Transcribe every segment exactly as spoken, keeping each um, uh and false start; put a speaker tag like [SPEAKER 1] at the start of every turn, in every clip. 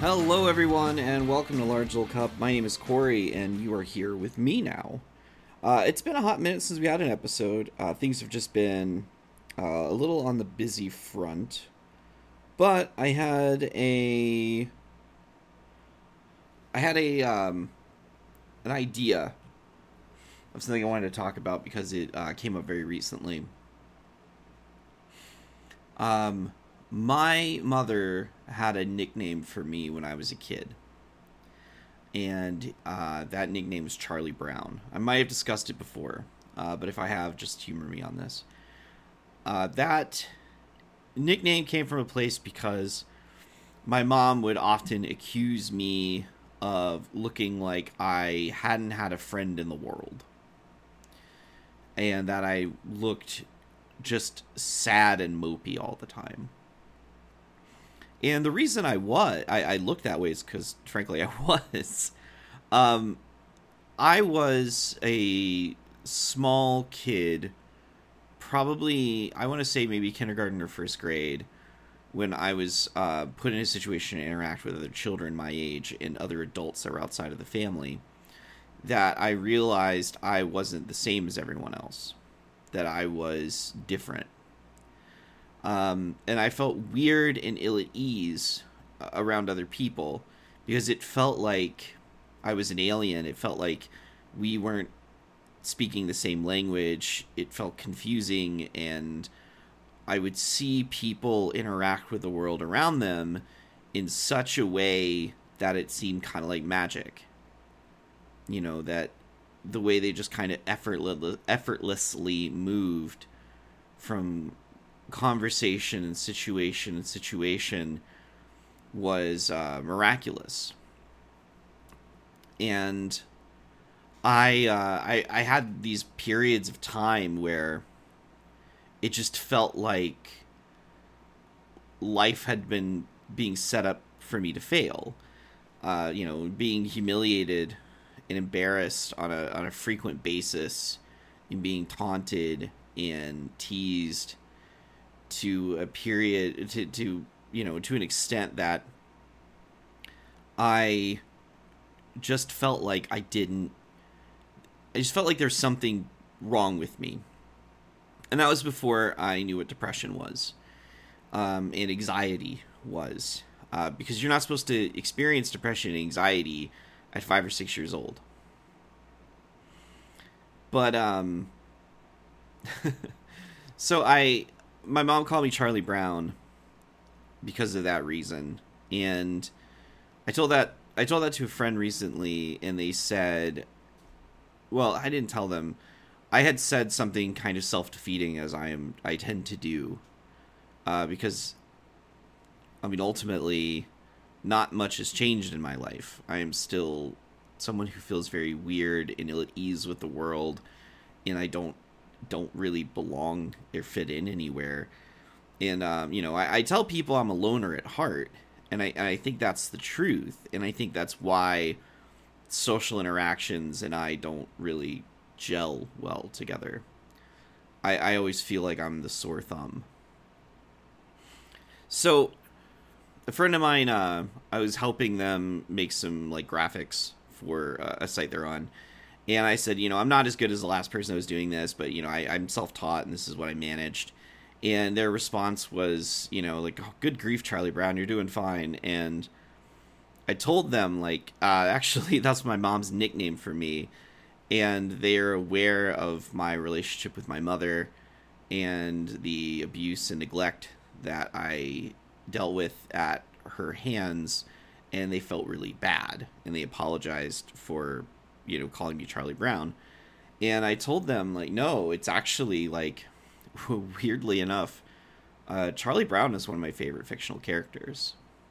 [SPEAKER 1] Hello, everyone, and welcome to Large Little Cup. My name is Corey, and you are here with me now. Uh, it's been a hot minute since we had an episode. Uh, things have just been uh, a little on the busy front, but I had a I had a um, an idea of something I wanted to talk about because it uh, came up very recently. Um. My mother had a nickname for me when I was a kid, and uh, that nickname was Charlie Brown. I might have discussed it before, uh, but if I have, just humor me on this. Uh, that nickname came from a place because my mom would often accuse me of looking like I hadn't had a friend in the world, and that I looked just sad and mopey all the time. And the reason I was, I, I looked that way is because, frankly, I was. Um, I was a small kid, probably, I want to say maybe kindergarten or first grade, when I was uh, put in a situation to interact with other children my age and other adults that were outside of the family, that I realized I wasn't the same as everyone else, that I was different. Um, and I felt weird and ill at ease around other people because it felt like I was an alien. It felt like we weren't speaking the same language. It felt confusing, and I would see people interact with the world around them in such a way that it seemed kind of like magic. You know, that the way they just kind of effortless, effortlessly moved from conversation and situation and situation was uh, miraculous. And I, uh, I I had these periods of time where it just felt like life had been being set up for me to fail. Uh, you know, being humiliated and embarrassed on a on a frequent basis, and being taunted and teased to a period to, to you know to an extent that I just felt like I didn't I just felt like there's something wrong with me. And that was before I knew what depression was, um, and anxiety was, uh, because you're not supposed to experience depression and anxiety at five or six years old. But um so I my mom called me Charlie Brown because of that reason. And I told that I told that to a friend recently, and they said, well, I didn't tell them. I had said something kind of self-defeating, as I am I tend to do. Uh, because I mean, ultimately not much has changed in my life. I am still someone who feels very weird and ill at ease with the world, and I don't don't really belong or fit in anywhere. And um, you know, I, I tell people I'm a loner at heart, and I and I think that's the truth, and I think that's why social interactions and I don't really gel well together. I, I always feel like I'm the sore thumb. So a friend of mine, uh, I was helping them make some like graphics for uh, a site they're on. And I said, you know, I'm not as good as the last person that was doing this, but, you know, I, I'm self-taught, and this is what I managed. And their response was, you know, like, oh, good grief, Charlie Brown, you're doing fine. And I told them, like, uh, actually, that's my mom's nickname for me. And they're aware of my relationship with my mother and the abuse and neglect that I dealt with at her hands. And they felt really bad. And they apologized for, you know, calling me Charlie Brown. And I told them, like, no, it's actually, like, weirdly enough, uh, Charlie Brown is one of my favorite fictional characters.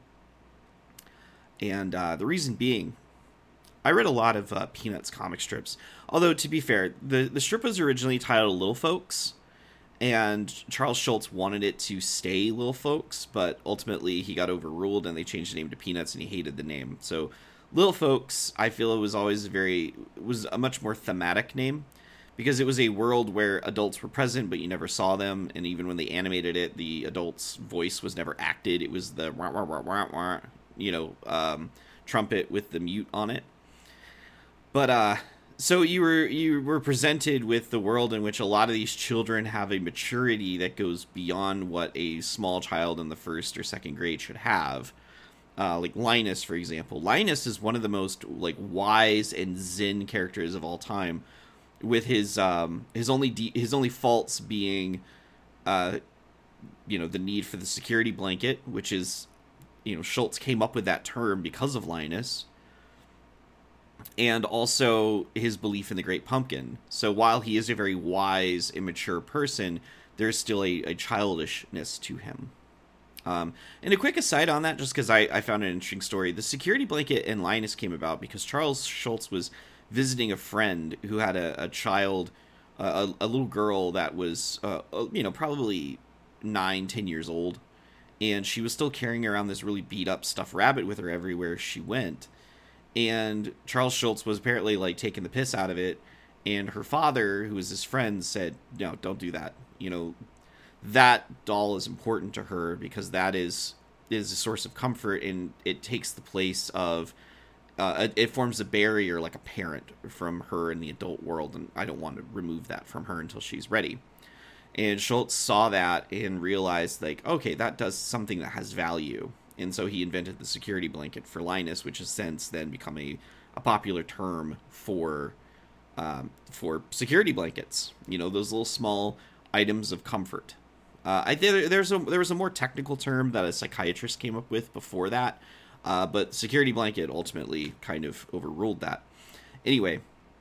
[SPEAKER 1] And uh, the reason being, I read a lot of uh, Peanuts comic strips. Although, to be fair, the, the strip was originally titled Little Folks, and Charles Schultz wanted it to stay Little Folks, but ultimately he got overruled and they changed the name to Peanuts, and he hated the name. So Little Folks, I feel it was always very, was a much more thematic name, because it was a world where adults were present, but you never saw them, and even when they animated it, the adult's voice was never acted. It was the wah, wah, wah, wah, wah, you know, um, trumpet with the mute on it. But uh, so you were you were presented with the world in which a lot of these children have a maturity that goes beyond what a small child in the first or second grade should have. Uh, like Linus, for example. Linus is one of the most like wise and zen characters of all time, with his um, his only de- his only faults being, uh, you know, the need for the security blanket, which is, you know, Schultz came up with that term because of Linus, and also his belief in the Great Pumpkin. So while he is a very wise, immature person, there's still a, a childishness to him. Um, and a quick aside on that, just because I, I found an interesting story. The security blanket in Linus came about because Charles Schultz was visiting a friend who had a, a child, uh, a, a little girl that was, uh, you know, probably nine, ten years old. And she was still carrying around this really beat up stuffed rabbit with her everywhere she went. And Charles Schultz was apparently like taking the piss out of it. And her father, who was his friend, said, no, don't do that. You know, that doll is important to her because that is is a source of comfort, and it takes the place of uh, it forms a barrier like a parent from her in the adult world, and I don't want to remove that from her until she's ready. And Schultz saw that and realized, like, okay, that does something that has value, and so he invented the security blanket for Linus, which has since then become a, a popular term for um, for security blankets. You know, those little small items of comfort. Uh, I think there's a there was a more technical term that a psychiatrist came up with before that, uh, but security blanket ultimately kind of overruled that. Anyway,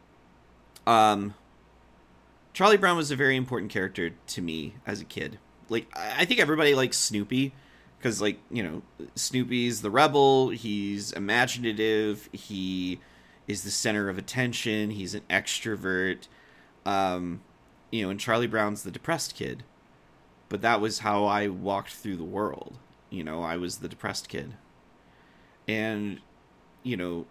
[SPEAKER 1] um, Charlie Brown was a very important character to me as a kid. Like, I think everybody likes Snoopy because, like, you know, Snoopy's the rebel. He's imaginative. He is the center of attention. He's an extrovert. Um, you know, and Charlie Brown's the depressed kid. But that was how I walked through the world. You know, I was the depressed kid. And, you know,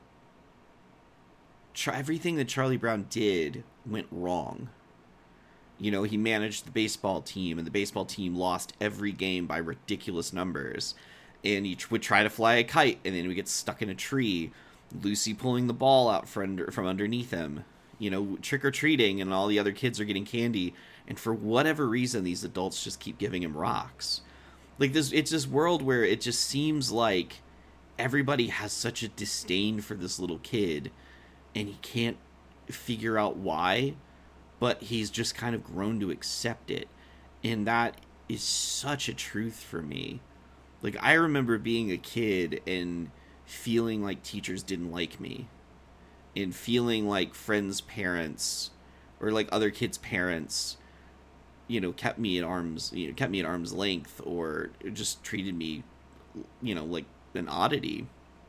[SPEAKER 1] everything that Charlie Brown did went wrong. You know, he managed the baseball team, and the baseball team lost every game by ridiculous numbers. And he would try to fly a kite, and then he would get stuck in a tree. Lucy pulling the ball out from underneath him. You know, trick-or-treating, and all the other kids are getting candy. And for whatever reason, these adults just keep giving him rocks. Like, this, it's this world where it just seems like everybody has such a disdain for this little kid, and he can't figure out why, but he's just kind of grown to accept it. And that is such a truth for me. Like, I remember being a kid and feeling like teachers didn't like me, and feeling like friends' parents, or like other kids' parents, you know, kept me at arms, you know, kept me at arm's length, or just treated me, you know, like an oddity.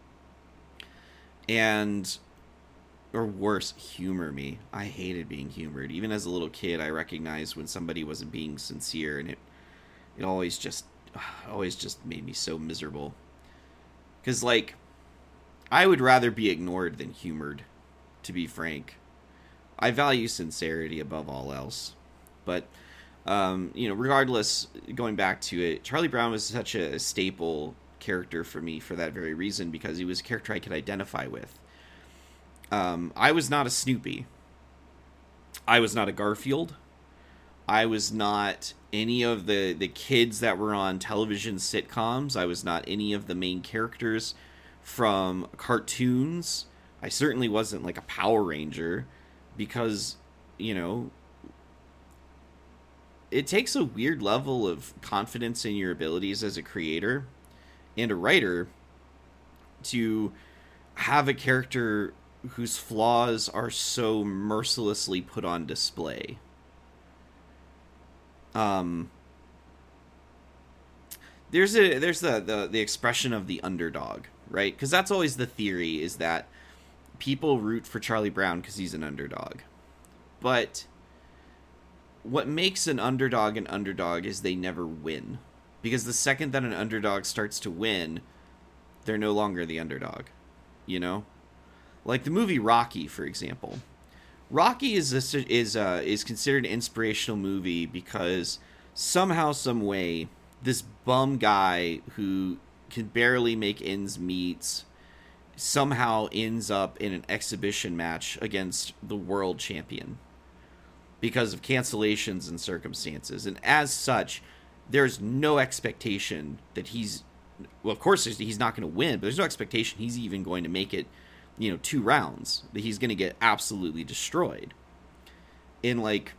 [SPEAKER 1] And, or worse, humor me. I hated being humored. Even as a little kid, I recognized when somebody wasn't being sincere, and it, it always just, always just made me so miserable. Because, like, I would rather be ignored than humored, to be frank. I value sincerity above all else. But, um, you know, regardless, going back to it, Charlie Brown was such a staple character for me for that very reason, because he was a character I could identify with. Um, I was not a Snoopy. I was not a Garfield. I was not any of the, the kids that were on television sitcoms. I was not any of the main characters from cartoons. I certainly wasn't like a Power Ranger, because, you know, it takes a weird level of confidence in your abilities as a creator and a writer to have a character whose flaws are so mercilessly put on display. Um, there's a there's the, the, the expression of the underdog, right? Because that's always the theory, is that people root for Charlie Brown because he's an underdog. But what makes an underdog an underdog is they never win. Because the second that an underdog starts to win, they're no longer the underdog. You know? Like the movie Rocky, for example. Rocky is a, is uh, is considered an inspirational movie because somehow, some way, this bum guy who can barely make ends meet, somehow ends up in an exhibition match against the world champion because of cancellations and circumstances. And as such, there's no expectation that he's, well, of course he's not going to win, but there's no expectation he's even going to make it, you know, two rounds, that he's going to get absolutely destroyed. And, like,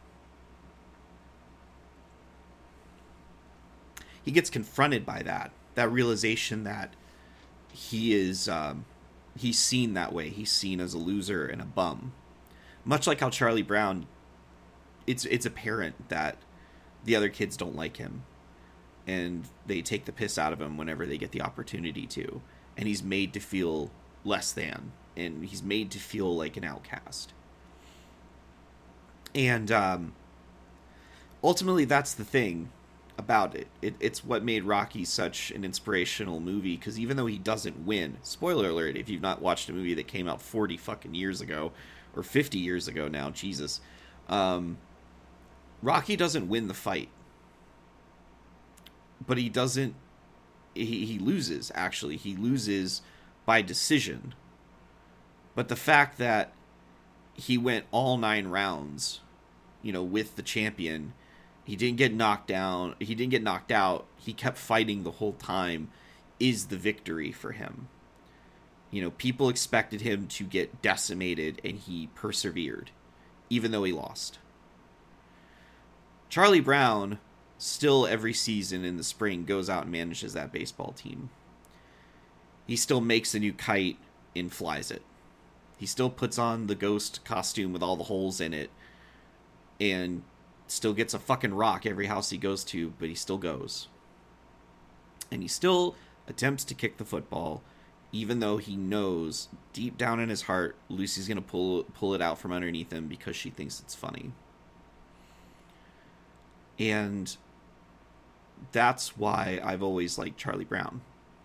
[SPEAKER 1] he gets confronted by that, that realization that he is, um, he's seen that way. He's seen as a loser and a bum. Much like how Charlie Brown, it's it's apparent that the other kids don't like him, and they take the piss out of him whenever they get the opportunity to. And he's made to feel less than, and he's made to feel like an outcast. And um, ultimately, that's the thing about it. it. It's what made Rocky such an inspirational movie, because even though he doesn't win, spoiler alert, if you've not watched a movie that came out forty fucking years ago, or fifty years ago now, Jesus, um, Rocky doesn't win the fight. But he doesn't, he, he loses, actually. He loses by decision. But the fact that he went all nine rounds, you know, with the champion, he didn't get knocked down, he didn't get knocked out, he kept fighting the whole time, is the victory for him. You know, people expected him to get decimated, and he persevered, even though he lost. Charlie Brown still every season in the spring goes out and manages that baseball team. He still makes a new kite and flies it. He still puts on the ghost costume with all the holes in it, and still gets a fucking rock every house he goes to, but he still goes. And he still attempts to kick the football, even though he knows deep down in his heart Lucy's going to pull pull it out from underneath him because she thinks it's funny. And that's why I've always liked Charlie Brown.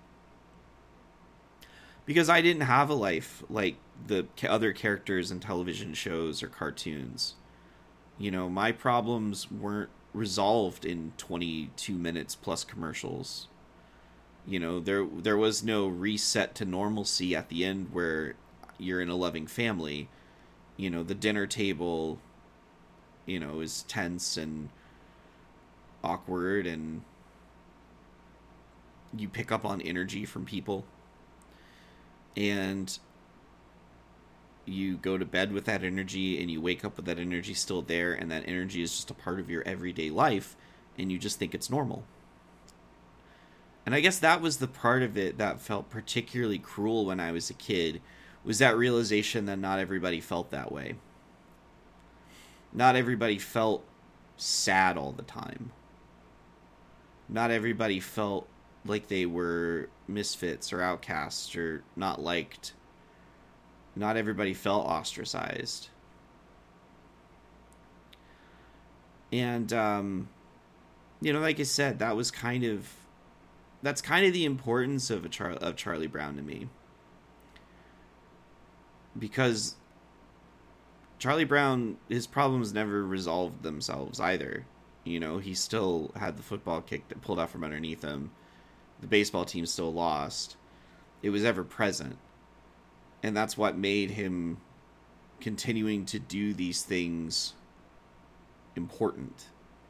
[SPEAKER 1] Because I didn't have a life like the other characters in television shows or cartoons. You know, my problems weren't resolved in twenty-two minutes plus commercials. You know, there there was no reset to normalcy at the end where you're in a loving family. You know, the dinner table, you know, is tense and awkward, and you pick up on energy from people. And you go to bed with that energy, and you wake up with that energy still there, and that energy is just a part of your everyday life, and you just think it's normal. And I guess that was the part of it that felt particularly cruel when I was a kid, was that realization that not everybody felt that way. Not everybody felt sad all the time. Not everybody felt like they were misfits or outcasts or not liked. Not everybody felt ostracized. And, um, you know, like I said, that was kind of, that's kind of the importance of a Char- of Charlie Brown to me. Because Charlie Brown, his problems never resolved themselves either. You know, he still had the football kicked, pulled out from underneath him. The baseball team still lost. It was ever present. And that's what made him continuing to do these things important.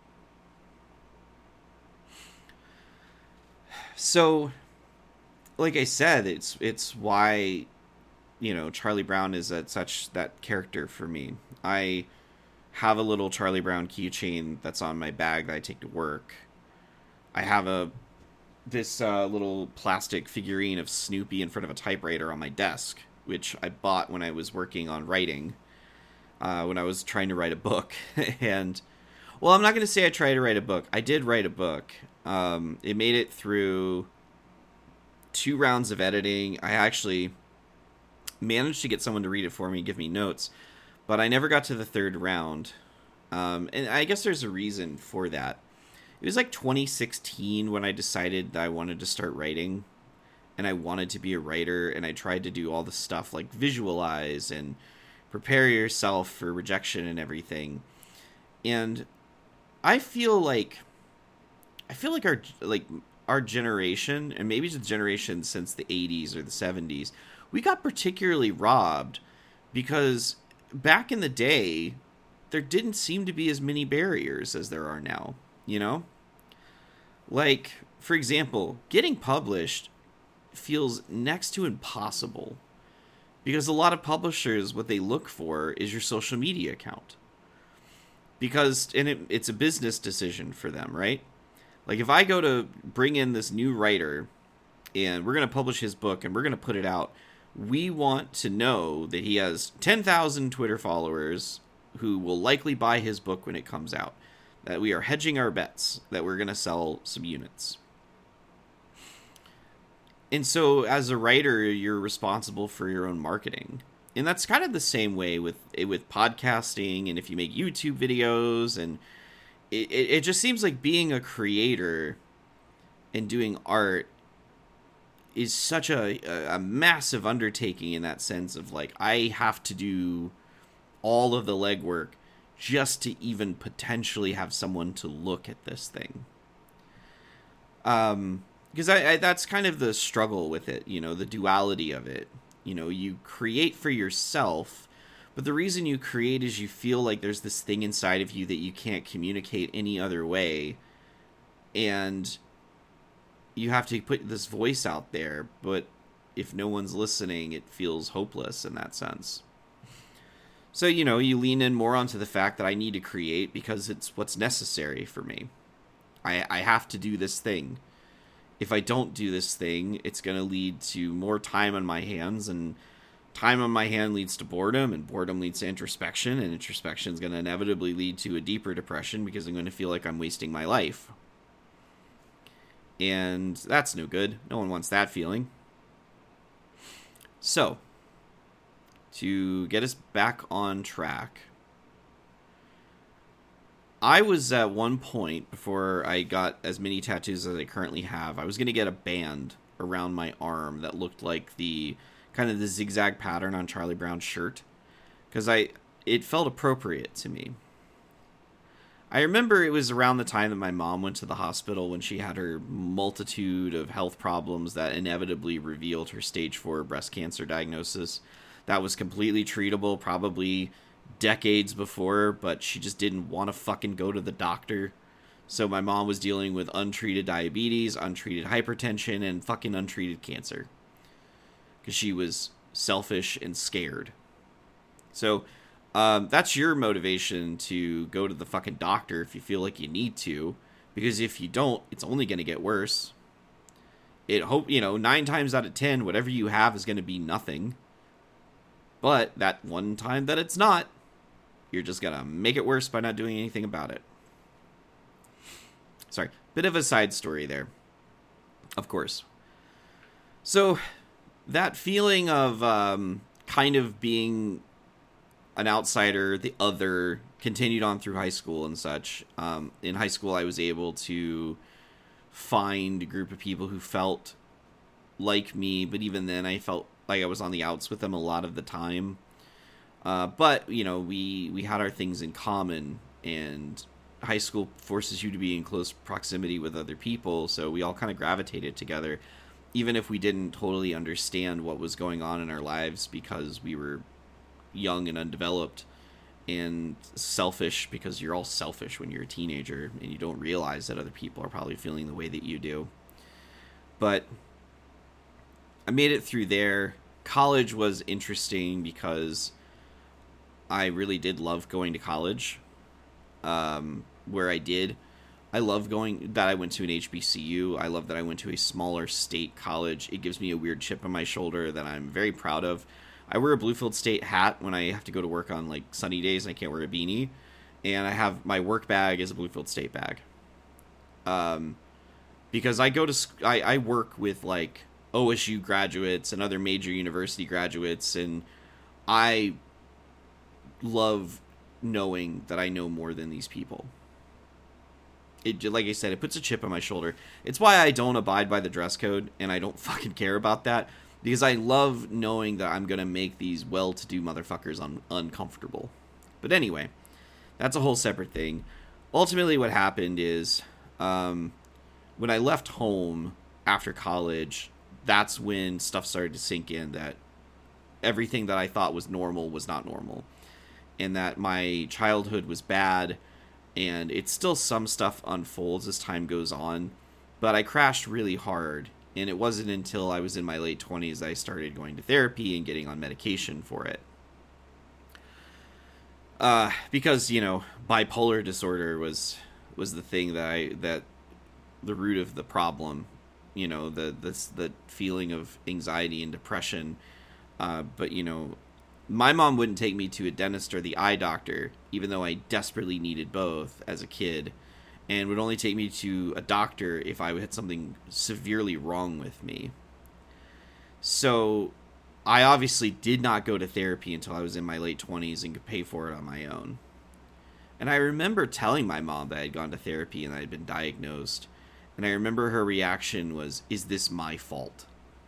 [SPEAKER 1] So, like I said, it's it's why, you know, Charlie Brown is at such that character for me. I have a little Charlie Brown keychain that's on my bag that I take to work. I have a this uh, little plastic figurine of Snoopy in front of a typewriter on my desk, which I bought when I was working on writing, uh, when I was trying to write a book. And, well, I'm not going to say I tried to write a book. I did write a book. Um, it made it through two rounds of editing. I actually managed to get someone to read it for me, give me notes, but I never got to the third round. Um, and I guess there's a reason for that. It was like twenty sixteen when I decided that I wanted to start writing, and I wanted to be a writer, and I tried to do all the stuff like visualize and prepare yourself for rejection and everything. And I feel like I feel like our like our generation, and maybe the generation since the eighties or the seventies, we got particularly robbed because back in the day, there didn't seem to be as many barriers as there are now, you know? Like, for example, getting published feels next to impossible because a lot of publishers, what they look for is your social media account. Because, and it, it's a business decision for them, right? Like, if I go to bring in this new writer and we're going to publish his book and we're going to put it out, we want to know that he has ten thousand Twitter followers who will likely buy his book when it comes out. That we are hedging our bets, that we're going to sell some units. And so, as a writer, you're responsible for your own marketing. And that's kind of the same way with with podcasting, and if you make YouTube videos, and it, it, it just seems like being a creator and doing art is such a, a, a massive undertaking in that sense of, like, I have to do all of the legwork just to even potentially have someone to look at this thing. Um, because I, I that's kind of the struggle with it, you know, the duality of it. You know, you create for yourself, but the reason you create is you feel like there's this thing inside of you that you can't communicate any other way. And you have to put this voice out there, but if no one's listening, it feels hopeless in that sense. So, you know, you lean in more onto the fact that I need to create because it's what's necessary for me. I, I have to do this thing. If I don't do this thing, it's going to lead to more time on my hands, and time on my hand leads to boredom, and boredom leads to introspection, and introspection is going to inevitably lead to a deeper depression because I'm going to feel like I'm wasting my life. And that's no good. No one wants that feeling. So, to get us back on track, I was at one point, before I got as many tattoos as I currently have, I was going to get a band around my arm that looked like the kind of the zigzag pattern on Charlie Brown's shirt, because I it felt appropriate to me. I remember it was around the time that my mom went to the hospital when she had her multitude of health problems that inevitably revealed her stage four breast cancer diagnosis. That was completely treatable, probably decades before, but she just didn't want to fucking go to the doctor. So my mom was dealing with untreated diabetes, untreated hypertension, and fucking untreated cancer. Because she was selfish and scared. So um, that's your motivation to go to the fucking doctor if you feel like you need to. Because if you don't, it's only going to get worse. It hope you know, nine times out of ten, whatever you have is going to be nothing. But that one time that it's not, you're just going to make it worse by not doing anything about it. Sorry, bit of a side story there. Of course. So, that feeling of um, kind of being an outsider, the other, continued on through high school and such. Um, in high school, I was able to find a group of people who felt like me, but even then, I felt like I was on the outs with them a lot of the time. Uh, but, you know, we, we had our things in common, and high school forces you to be in close proximity with other people, so we all kind of gravitated together, even if we didn't totally understand what was going on in our lives because we were young and undeveloped and selfish, because you're all selfish when you're a teenager and you don't realize that other people are probably feeling the way that you do. But I made it through there. College was interesting because I really did love going to college, um, where I did. I love going, that I went to an H B C U. I love that I went to a smaller state college. It gives me a weird chip on my shoulder that I'm very proud of. I wear a Bluefield State hat when I have to go to work on, like, sunny days and I can't wear a beanie. And I have, my work bag is a Bluefield State bag. Um, because I go to, I, I work with, like, O S U graduates and other major university graduates, and I love knowing that I know more than these people. It, like I said, it puts a chip on my shoulder. It's why I don't abide by the dress code, and I don't fucking care about that, because I love knowing that I'm going to make these well-to-do motherfuckers un- uncomfortable. But anyway, that's a whole separate thing. Ultimately, what happened is, um, when I left home after college, that's when stuff started to sink in that everything that I thought was normal was not normal, and that my childhood was bad, and it's still some stuff unfolds as time goes on, but I crashed really hard, and it wasn't until I was in my late twenties that I started going to therapy and getting on medication for it. Uh, because, you know, bipolar disorder was was the thing that I that the root of the problem, you know, the this the feeling of anxiety and depression. Uh, but, you know, my mom wouldn't take me to a dentist or the eye doctor, even though I desperately needed both as a kid, and would only take me to a doctor if I had something severely wrong with me. So I obviously did not go to therapy until I was in my late twenties and could pay for it on my own. And I remember telling my mom that I had gone to therapy and I had been diagnosed. And I remember her reaction was, "Is this my fault?"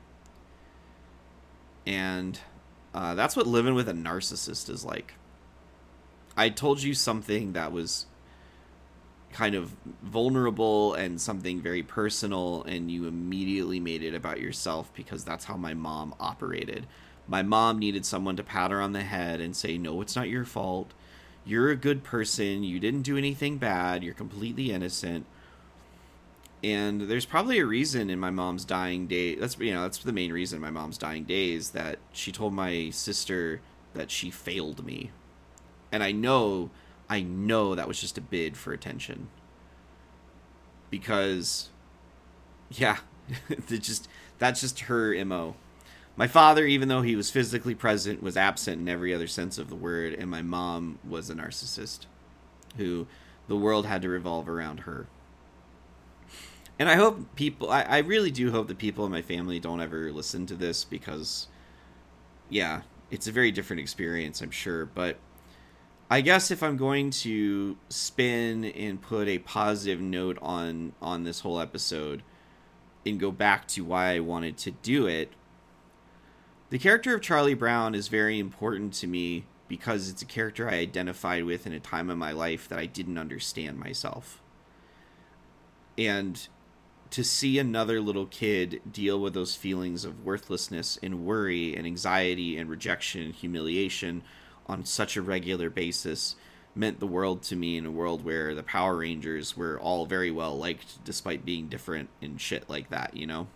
[SPEAKER 1] And uh, that's what living with a narcissist is like. I told you something that was kind of vulnerable and something very personal, and you immediately made it about yourself, because that's how my mom operated. My mom needed someone to pat her on the head and say, "No, it's not your fault. You're a good person. You didn't do anything bad. You're completely innocent." And there's probably a reason in my mom's dying day. That's, you know, that's the main reason in my mom's dying days, that she told my sister that she failed me. And I know, I know that was just a bid for attention. Because, yeah, it just that's just her M O. My father, even though he was physically present, was absent in every other sense of the word. And my mom was a narcissist who the world had to revolve around her. And I hope people, I, I really do hope that people in my family don't ever listen to this, because, yeah, it's a very different experience, I'm sure. But I guess if I'm going to spin and put a positive note on, on this whole episode and go back to why I wanted to do it, the character of Charlie Brown is very important to me because it's a character I identified with in a time in my life that I didn't understand myself. And to see another little kid deal with those feelings of worthlessness and worry and anxiety and rejection and humiliation on such a regular basis meant the world to me, in a world where the Power Rangers were all very well liked despite being different and shit like that, you know?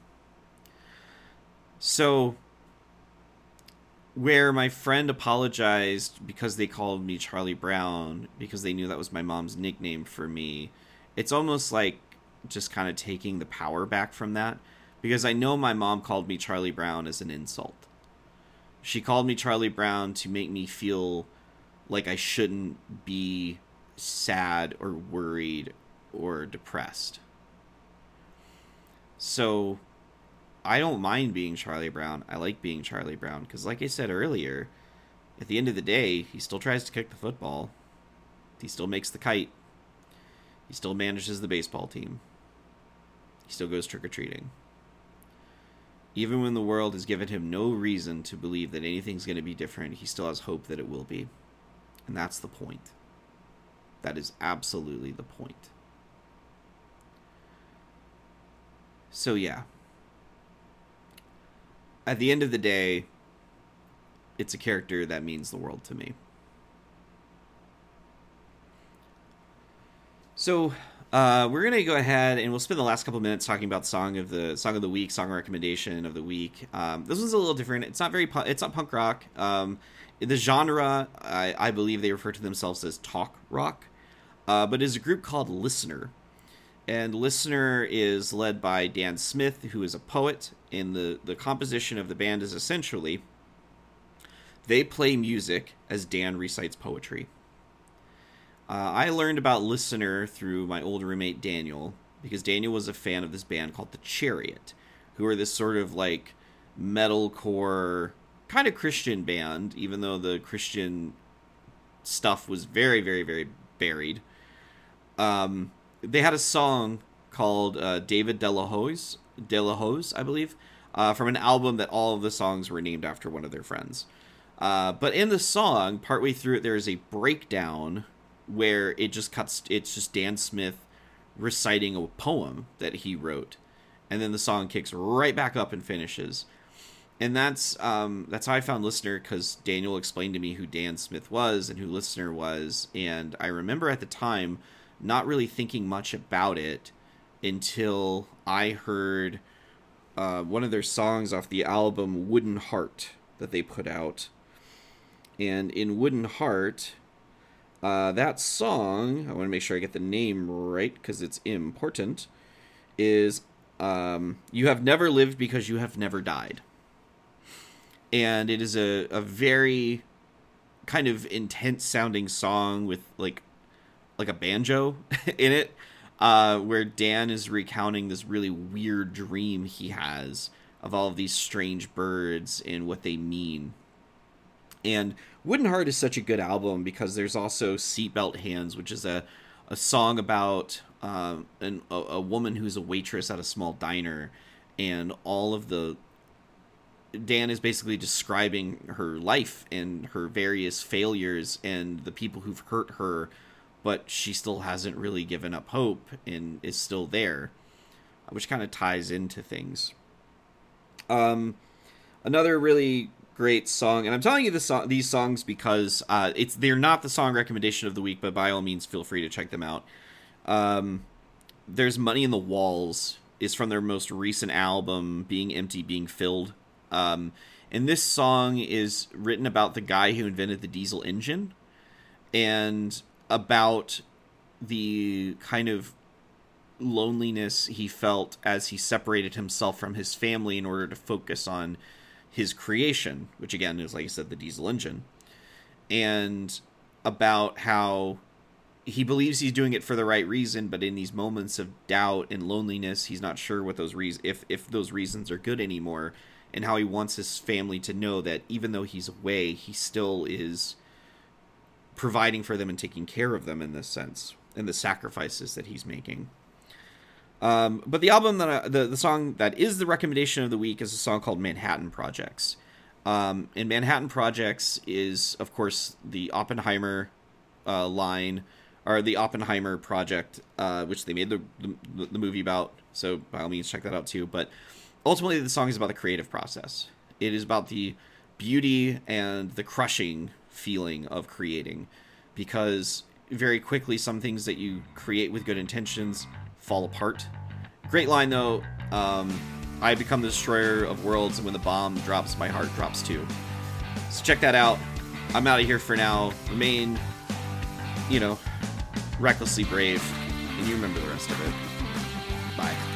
[SPEAKER 1] So, where my friend apologized because they called me Charlie Brown, because they knew that was my mom's nickname for me, it's almost like just kind of taking the power back from that, because I know my mom called me Charlie Brown as an insult. She called me Charlie Brown to make me feel like I shouldn't be sad or worried or depressed. So I don't mind being Charlie Brown. I like being Charlie Brown because, like I said earlier, at the end of the day, he still tries to kick the football. He still makes the kite. He still manages the baseball team. He still goes trick-or-treating. Even when the world has given him no reason to believe that anything's going to be different, he still has hope that it will be. And that's the point. That is absolutely the point. So yeah. At the end of the day, it's a character that means the world to me. So, uh, we're gonna go ahead and we'll spend the last couple minutes talking about song of the song of the week, song recommendation of the week. Um, this one's a little different. It's not very, pu- it's not punk rock. Um, the genre, I, I believe they refer to themselves as talk rock, uh, but is a group called Listener, and Listener is led by Dan Smith, who is a poet. And the the composition of the band is essentially they play music as Dan recites poetry. Uh, I learned about Listener through my old roommate Daniel, because Daniel was a fan of this band called The Chariot, who are this sort of like metalcore kind of Christian band, even though the Christian stuff was very, very, very buried. Um, they had a song called uh, David De La Hoz, De La Hoz, I believe, uh, from an album that all of the songs were named after one of their friends. Uh, but in the song, partway through it, there is a breakdown where it just cuts, it's just Dan Smith reciting a poem that he wrote, and then the song kicks right back up and finishes. And that's um, that's how I found Listener, because Daniel explained to me who Dan Smith was and who Listener was, and I remember at the time not really thinking much about it until I heard uh, one of their songs off the album Wooden Heart that they put out. And in Wooden Heart, uh, that song, I want to make sure I get the name right because it's important, is um, You Have Never Lived Because You Have Never Died. And it is a, a very kind of intense sounding song with like like a banjo in it, uh, where Dan is recounting this really weird dream he has of all of these strange birds and what they mean. And Wooden Heart is such a good album because there's also Seatbelt Hands, which is a, a song about um, an, a, a woman who's a waitress at a small diner, and all of the... Dan is basically describing her life and her various failures and the people who've hurt her, but she still hasn't really given up hope and is still there, which kind of ties into things. Um, another really great song, and I'm telling you this so- these songs because uh, it's they're not the song recommendation of the week, but by all means, feel free to check them out. Um, there's Money in the Walls is from their most recent album, Being Empty, Being Filled. Um, and this song is written about the guy who invented the diesel engine and about the kind of loneliness he felt as he separated himself from his family in order to focus on his creation, which again is, like I said, the diesel engine, and about how he believes he's doing it for the right reason, but in these moments of doubt and loneliness, he's not sure what those reasons, if, if those reasons are good anymore. And how he wants his family to know that even though he's away, he still is providing for them and taking care of them in this sense, and the sacrifices that he's making. Um, but the album that I, the the song that is the recommendation of the week is a song called Manhattan Projects. Um, and Manhattan Projects is, of course, the Oppenheimer uh, line, or the Oppenheimer project, uh, which they made the, the the movie about. So by all means, check that out too. But ultimately, the song is about the creative process. It is about the beauty and the crushing feeling of creating, because very quickly some things that you create with good intentions fall apart. Great line, though. Um, I become the destroyer of worlds, and when the bomb drops, my heart drops too. So check that out. I'm out of here for now. Remain, you know, recklessly brave, and you remember the rest of it. Bye.